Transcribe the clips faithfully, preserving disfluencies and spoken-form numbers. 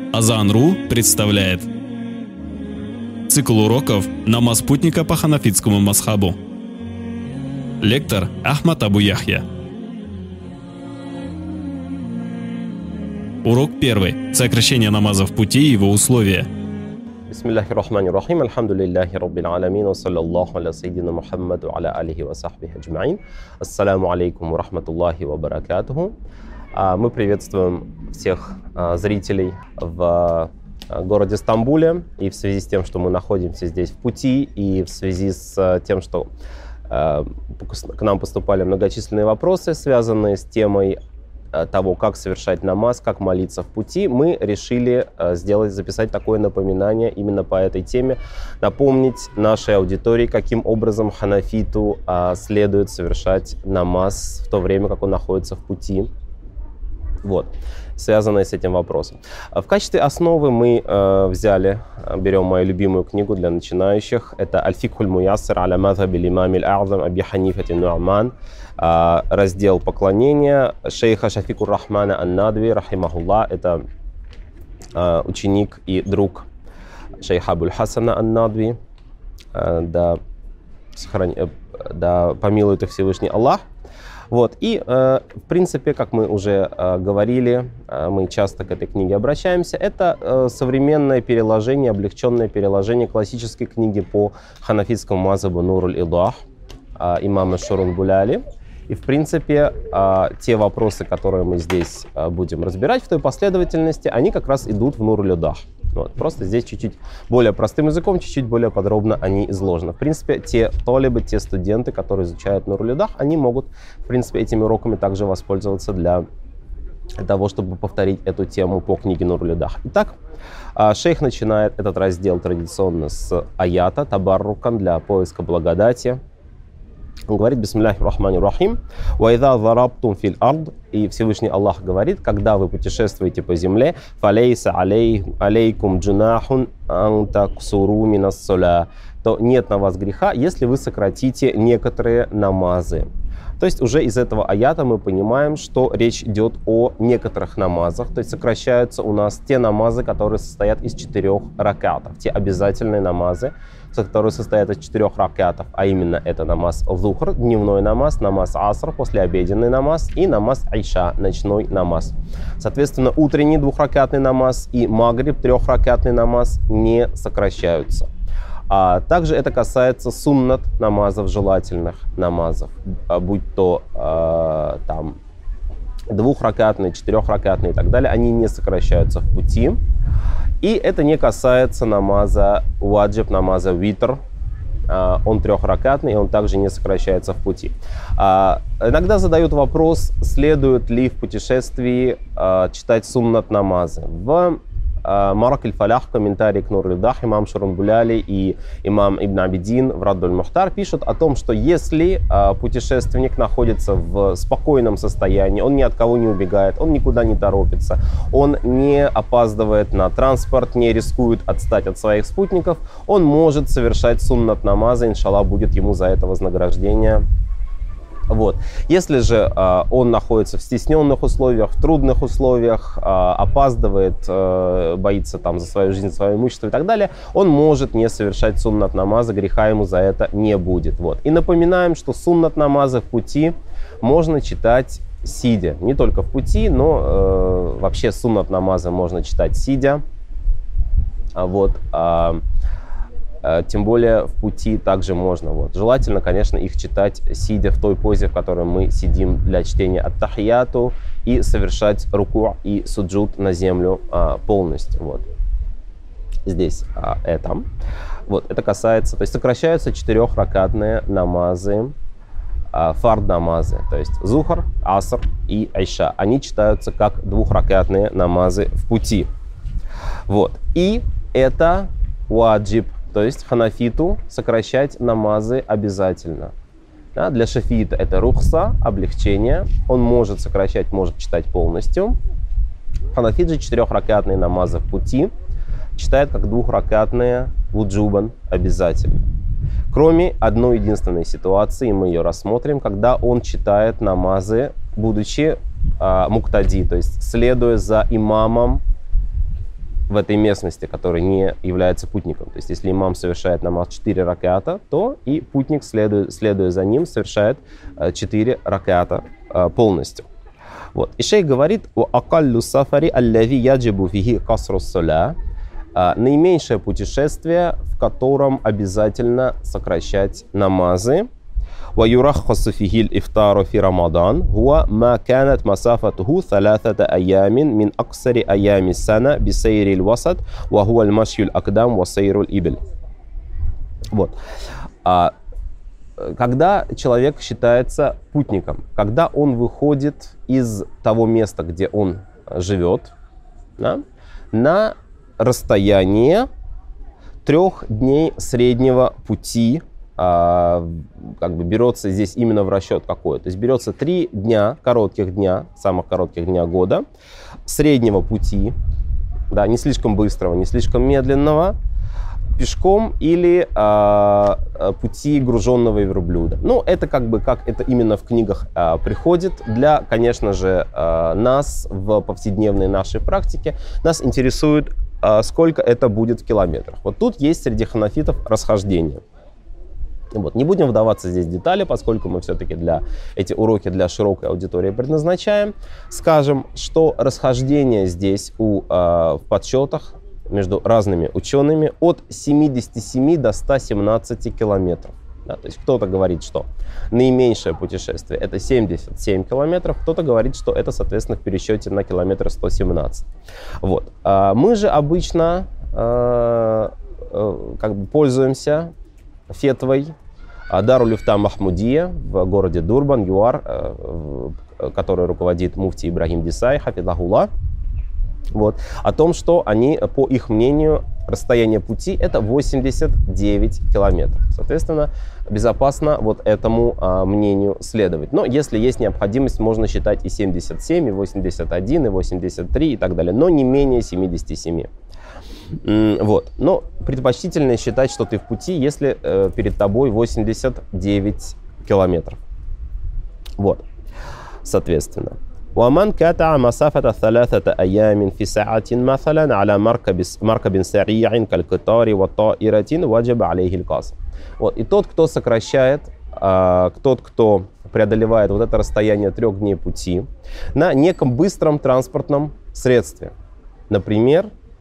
Азан.ру представляет цикл уроков «Намаз путника по ханафитскому мазхабу». Лектор Ахмад Абу Яхья. Урок первый. Сокращение намаза в пути и его условия. Бисмиллахи рахмани рахим, альхамдулиллахи раббил аламин, ва саллаллаху аля сайидина Мухаммаду, аля алихи ва сахбихи аджмаин. Ассаламу алейкум ва рахматуллахи ва баракатуху. Мы приветствуем всех зрителей в городе Стамбуле, и в связи с тем, что мы находимся здесь в пути, и в связи с тем, что к нам поступали многочисленные вопросы, связанные с темой того, как совершать намаз, как молиться в пути, мы решили сделать, записать такое напоминание именно по этой теме, напомнить нашей аудитории, каким образом ханафиту следует совершать намаз в то время, как он находится в пути. Вот, связанное с этим вопросом. В качестве основы мы э, взяли, берем мою любимую книгу для начинающих. Это «Аль-Фикхуль Муяссир аля мазхаби лимами аль-А'зам Аби Ханифати Ну'ман», э, раздел поклонения шейха Шафикур Рахмана ан-Надви, рахимахуллах. Это э, ученик и друг шейха Абуль Хасана ан-Надви. Э, да, сохрани, э, да помилует их Всевышний Аллах. Вот. И, э, в принципе, как мы уже э, говорили, э, мы часто к этой книге обращаемся, это э, современное переложение, облегченное переложение классической книги по ханафитскому мазхабу Нур-уль-Идах э, имама Шурунбуляли. И, в принципе, э, те вопросы, которые мы здесь э, будем разбирать в той последовательности, они как раз идут в Нур-уль-Идах. Вот. Просто здесь чуть-чуть более простым языком, чуть-чуть более подробно они изложены. В принципе, те толибы, те студенты, которые изучают Нур-уль-Идах, они могут, в принципе, этими уроками также воспользоваться для того, чтобы повторить эту тему по книге Нур-уль-Идах. Итак, шейх начинает этот раздел традиционно с аята, табаррукан, для поиска благодати. Он говорит: «Бисмиллахи рахмани рахим, ва иза зарабтум фил ард». И Всевышний Аллах говорит: когда вы путешествуете по земле, фалейса алейкум джунахун ан таксуру минас соля, то нет на вас греха, если вы сократите некоторые намазы. То есть уже из этого аята мы понимаем, что речь идет о некоторых намазах, то есть сокращаются у нас те намазы, которые состоят из четырех ракатов, те обязательные намазы, которые состоят из четырех ракатов, а именно это намаз зухр, дневной намаз, намаз аср, послеобеденный намаз, и намаз айша, ночной намаз. Соответственно, утренний двухракатный намаз и магриб, трехракатный намаз, не сокращаются. А также это касается суннат намазов, желательных намазов, будь то э, там двухракатные, четырехракатные и так далее, они не сокращаются в пути. И это не касается намаза ваджиб, намаза витр. Uh, он трехракатный, и он также не сокращается в пути. Uh, иногда задают вопрос, следует ли в путешествии uh, читать суннат намазы. В uh, Марак аль-Фалях, в комментарии к Нур-уль-Идах, имам Шурунбуляли и имам Ибн Абидин в Радд-уль-Мухтар пишут о том, что если uh, путешественник находится в спокойном состоянии, он ни от кого не убегает, он никуда не торопится, он не опаздывает на транспорт, не рискует отстать от своих спутников, он может совершать суннат намаза, иншаллах, будет ему за это вознаграждение. Вот. Если же э, он находится в стесненных условиях, в трудных условиях, э, опаздывает, э, боится там за свою жизнь, свое имущество и так далее, он может не совершать суннат намаза, греха ему за это не будет. Вот. И напоминаем, что суннат намаза в пути можно читать сидя. Не только в пути, но э, вообще суннат намаза можно читать сидя. Вот. Э, Тем более в пути также можно. Вот. Желательно, конечно, их читать, сидя в той позе, в которой мы сидим для чтения ат-тахияту, и совершать руку и суджуд на землю а, полностью. Вот. Здесь а, это. Вот. Это касается, то есть сокращаются четырехракатные намазы, а, фард-намазы, то есть зухр, аср и айша. Они читаются как двухракатные намазы в пути. Вот. И это ваджиб. То есть ханафиту сокращать намазы обязательно. Да, для шафиита это рухса, облегчение. Он может сокращать, может читать полностью. Ханафит же четырехракатные намазы в пути читает как двухракатные вуджубан обязательно. Кроме одной единственной ситуации, мы ее рассмотрим, когда он читает намазы, будучи э, муктади, то есть следуя за имамом в этой местности, который не является путником. То есть, если имам совершает намаз четыре раката, то и путник, следуя, следуя за ним, совершает четыре раката полностью. Вот. И шейх говорит: «Акаллю сафари аллави яджибу фихи касру ссаля». Наименьшее путешествие, в котором обязательно сокращать намазы. ويرخص فيه الإفطار في رمضان هو ما كانت مسافته ثلاثة أيام من أقصر أيام السنة بسير الوسط وهو المشي الأقدام وسير الإبل. Вот. А, когда человек считается путником, когда он выходит из того места, где он живет, да, на расстояние трех дней среднего пути, а, как бы берется здесь именно в расчет какой. То есть берется три дня, коротких дня, самых коротких дня года, среднего пути, да, не слишком быстрого, не слишком медленного, пешком или а, пути груженного верблюда. Ну, это как бы, как это именно в книгах а, приходит. Для, конечно же, а, нас в повседневной нашей практике нас интересует, а, сколько это будет в километрах. Вот тут есть среди ханафитов расхождение. Вот. Не будем вдаваться здесь в детали, поскольку мы все-таки для, эти уроки для широкой аудитории предназначаем. Скажем, что расхождение здесь у, э, в подсчетах между разными учеными от семидесяти семи до ста семнадцати километров. Да, то есть кто-то говорит, что наименьшее путешествие это семьдесят семь километров, кто-то говорит, что это, соответственно, в пересчете на километр сто семнадцать. Вот. А мы же обычно э, э, как бы пользуемся фетвой Даруль Уфта Махмудия в городе Дурбан, ЮАР, который руководит муфти Ибрагим Дисай, хафидахуллах, вот, о том, что они, по их мнению, расстояние пути это восемьдесят девять километров. Соответственно, безопасно вот этому а, мнению следовать. Но если есть необходимость, можно считать и семьдесят семь, и восемьдесят один, и восемьдесят три и так далее, но не менее семидесяти семи. Вот. Но предпочтительно считать, что ты в пути, если э, перед тобой восемьдесят девять километров. Вот. Соответственно. ومن قطع مسافة ثلاثة أيام في ساعة مثلا على مركب مركب سريع كالقطار والطائرة وجب عليه القصر. Вот. И тот, кто сокращает, э, тот, кто преодолевает вот это расстояние трех дней пути на неком быстром транспортном средстве, например,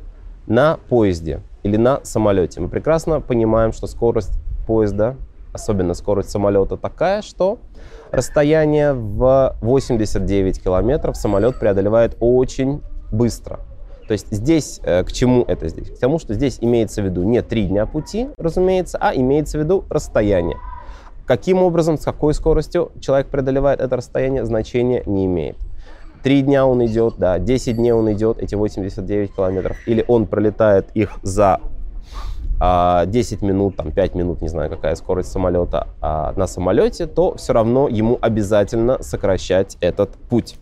на поезде или на самолете. Мы прекрасно понимаем, что скорость поезда, особенно скорость самолета, такая, что расстояние в восемьдесят девять километров самолет преодолевает очень быстро. То есть здесь, к чему это здесь? К тому, что здесь имеется в виду не три дня пути, разумеется, а имеется в виду расстояние. Каким образом, с какой скоростью человек преодолевает это расстояние, значения не имеет. Три дня он идет, да, десять дней он идет, эти восемьдесят девять километров, или он пролетает их за а, десять минут, там, пять минут, не знаю, какая скорость самолета а, на самолете, то все равно ему обязательно сокращать этот путь.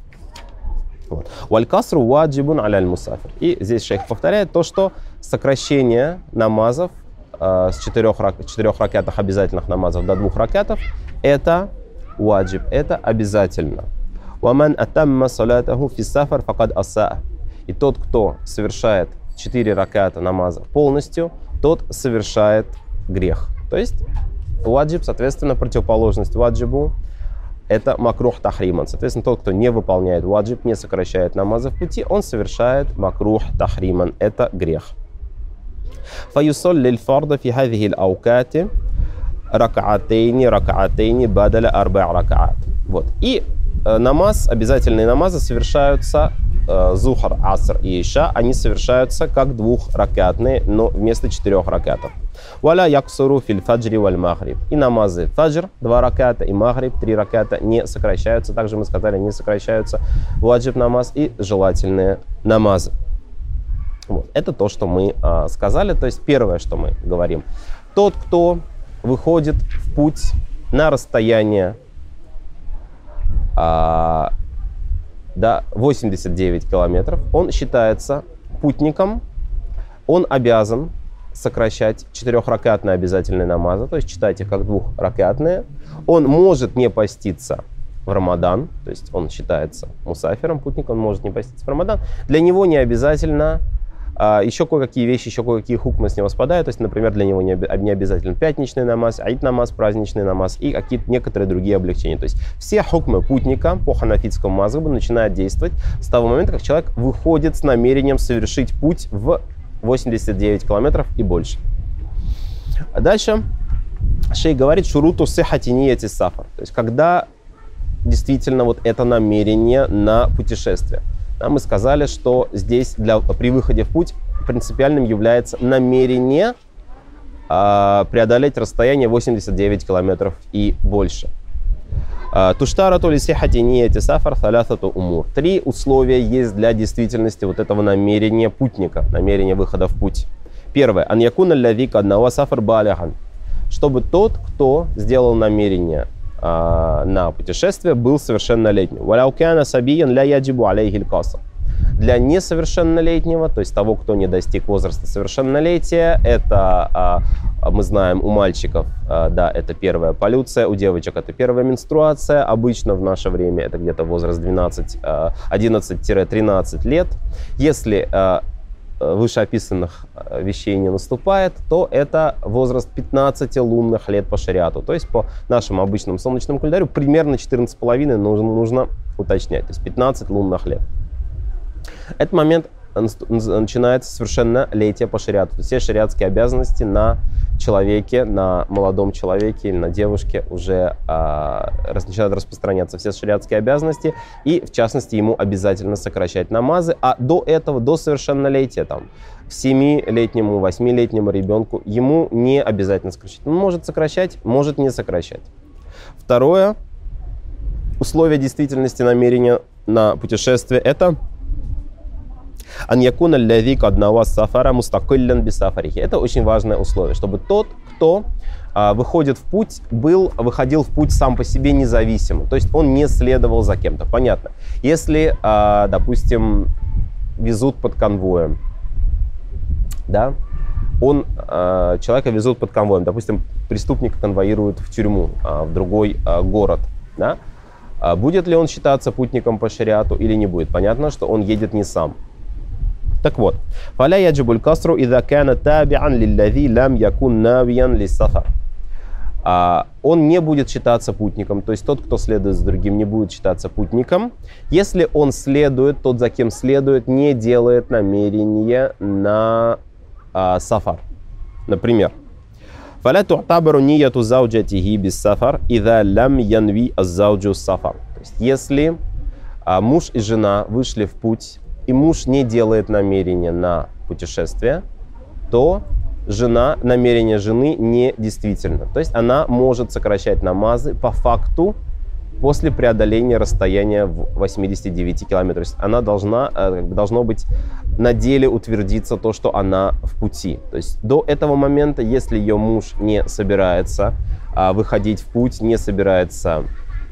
Валькасру ваджибун аляль мусафир. И здесь шейх повторяет то, что сокращение намазов а, с четырех, четырех ракатов, обязательных намазов до двух ракатов, это ваджиб, это обязательно. وَمَنْ أَتَمَّ صَلَاتَهُ فِي السَّفَرِ فَقَدْ أَسَاءَ. И тот, кто совершает четыре раката намаза полностью, тот совершает грех. То есть ваджиб, соответственно, противоположность ваджибу, это макрух тахриман. Соответственно, тот, кто не выполняет ваджиб, не сокращает намазы в пути, он совершает макрух тахриман. Это грех. فَيُصَلِّ الْفَرْضَ فِي هَذِهِ الْأَوْقَاتِ رَكَعَتَيْنِ رَكَعَتَيْنِ بَدَلَ أَرْبَعِ رَكَعَاتٍ. Вот. И намаз, обязательные намазы совершаются э, зухр, аср и иша, они совершаются как двухракатные, но вместо четырех ракатов. Валя яксуру фил фаджри валь магриб. И намазы фаджр, два раката, и магриб, три раката не сокращаются. Также мы сказали, не сокращаются ваджиб намаз и желательные намазы. Вот. Это то, что мы э, сказали. То есть первое, что мы говорим. Тот, кто выходит в путь на расстояние А, да, восемьдесят девять километров, он считается путником, он обязан сокращать четырехракатные обязательные намазы, то есть читать их как двухракатные. Он может не поститься в Рамадан, то есть он считается мусафиром, путником, он может не поститься в Рамадан. Для него не обязательно еще кое-какие вещи, еще кое-какие хукмы с него спадают. То есть, например, для него не, не обязательно пятничный намаз, аид намаз, праздничный намаз и какие-то некоторые другие облегчения. То есть все хукмы путника по ханафитскому мазхабу начинают действовать с того момента, как человек выходит с намерением совершить путь в восемьдесят девять километров и больше. А дальше шейх говорит шуруту сихати нияти сафар. То есть когда действительно вот это намерение на путешествие. Да, мы сказали, что здесь для, при выходе в путь принципиальным является намерение э, преодолеть расстояние восемьдесят девять километров и больше. Туштарату ли сихати нияти сафар салясату умур. Три условия есть для действительности вот этого намерения путника, намерения выхода в путь. Первое. Ан якуна лявик одного сафар баляхан. Чтобы тот, кто сделал намерение э, на путешествие, был совершеннолетним. Валяукяна сабиян ля яджибу алейхиль каср. Для несовершеннолетнего, то есть того, кто не достиг возраста совершеннолетия, это, э, мы знаем, у мальчиков, э, да, это первая полюция, у девочек это первая менструация. Обычно в наше время это где-то возраст одиннадцать-тринадцать лет. Если э, вышеописанных вещей не наступает, то это возраст пятнадцати лунных лет по шариату. То есть по нашему обычному солнечному календарю примерно четырнадцать с половиной нужно, нужно уточнять. То есть пятнадцать лунных лет. Этот момент начинается совершеннолетие по шариату. То есть все шариатские обязанности на человеке, на молодом человеке или на девушке уже э, начинают распространяться. Все шариатские обязанности. И, в частности, ему обязательно сокращать намазы. А до этого, до совершеннолетия, там, семилетнему, восьмилетнему ребенку, ему не обязательно сокращать. Он может сокращать, может не сокращать. Второе условие действительности намерения на путешествие – это ан якуна лявик одного сафара мустакиллян бисафарихи. Это очень важное условие, чтобы тот, кто а, выходит в путь, был, выходил в путь сам по себе независимо. То есть он не следовал за кем-то. Понятно. Если, а, допустим, везут под конвоем, да, он, а, человека везут под конвоем, допустим, преступника конвоируют в тюрьму, а, в другой а, город, да, а будет ли он считаться путником по шариату или не будет? Понятно, что он едет не сам. Так вот, фаля яджибуль касру идha кана табиан лиллади лам якун навиян лиссафар. Он не будет считаться путником, то есть тот, кто следует за другим, не будет считаться путником, если он следует, тот, за кем следует, не делает намерения на а, сафар. Например, фаля ту'табару нияту зауджатихи биссафар идha лам янви аззауджу сафар. То есть если а, муж и жена вышли в путь, и муж не делает намерения на путешествие, то жена, намерение жены не действительно. То есть она может сокращать намазы по факту после преодоления расстояния в восьмидесяти девяти километрах. То есть она должна, должно быть на деле утвердиться то, что она в пути. То есть до этого момента, если ее муж не собирается а, выходить в путь, не собирается...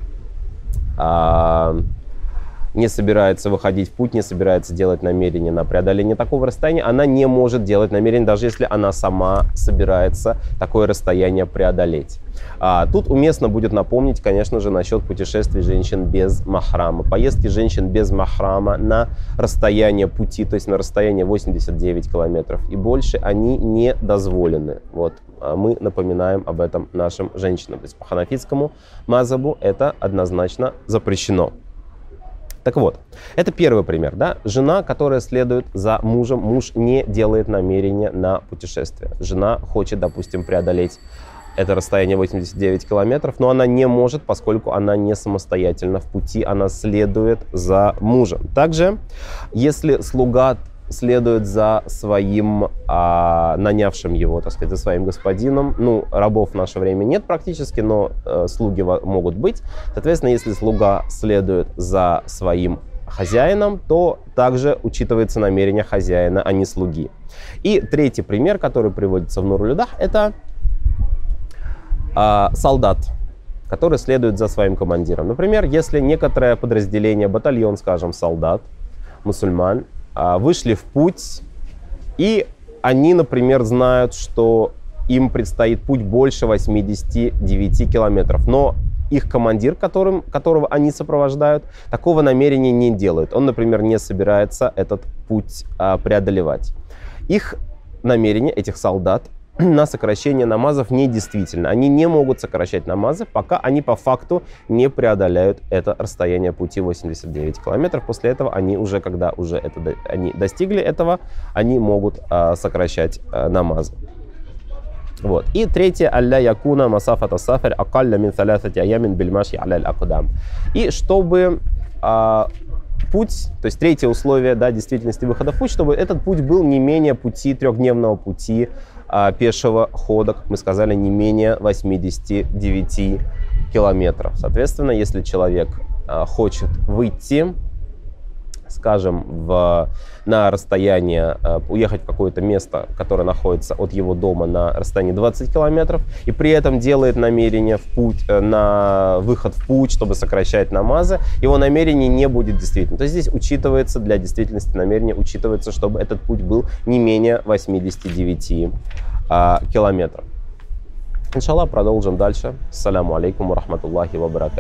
А, не собирается выходить в путь, не собирается делать намерение на преодоление такого расстояния, она не может делать намерение, даже если она сама собирается такое расстояние преодолеть. А, тут уместно будет напомнить, конечно же, насчет путешествий женщин без махрама. Поездки женщин без махрама на расстояние пути, то есть на расстояние восемьдесят девять километров и больше, они не дозволены. Вот. Мы напоминаем об этом нашим женщинам. То есть по ханафитскому мазхабу это однозначно запрещено. Так вот, это первый пример, да? Жена, которая следует за мужем, муж не делает намерения на путешествие. Жена хочет, допустим, преодолеть это расстояние восемьдесят девять километров, но она не может, поскольку она не самостоятельно в пути, она следует за мужем. Также, если слуга следует за своим а, нанявшим его, так сказать, за своим господином. Ну, рабов в наше время нет практически, но э, слуги могут быть. Соответственно, если слуга следует за своим хозяином, то также учитывается намерение хозяина, а не слуги. И третий пример, который приводится в Нур-уль-Гудах, это э, солдат, который следует за своим командиром. Например, если некоторое подразделение, батальон, скажем, солдат, мусульман, вышли в путь, и они, например, знают, что им предстоит путь больше восьмидесяти девяти километров, но их командир, которым, которого они сопровождают, такого намерения не делает. Он, например, не собирается этот путь а, преодолевать. их намерение, этих солдат, на сокращение намазов недействительно. Они не могут сокращать намазы, пока они по факту не преодоляют это расстояние пути восемьдесят девять километров. После этого они уже, когда уже это, они достигли этого, они могут а, сокращать а, намазы. Вот. И третье, алля якуна масафата сафар акалля мин салясати аямин бильмаши аляль акудам. И чтобы а, путь, то есть третье условие, да, действительности выхода в путь, чтобы этот путь был не менее пути, трехдневного пути а, пешего хода, как мы сказали, не менее восьмидесяти девяти километров. Соответственно, если человек а, хочет выйти, скажем, в, на расстояние, э, уехать в какое-то место, которое находится от его дома на расстоянии двадцать километров, и при этом делает намерение в путь, э, на выход в путь, чтобы сокращать намазы, его намерение не будет действительным. То есть здесь учитывается, для действительности намерения, учитывается, чтобы этот путь был не менее восьмидесяти девяти э, километров. Иншаллах, продолжим дальше. Ассаляму алейкум ва рахматуллахи ва баракатуху.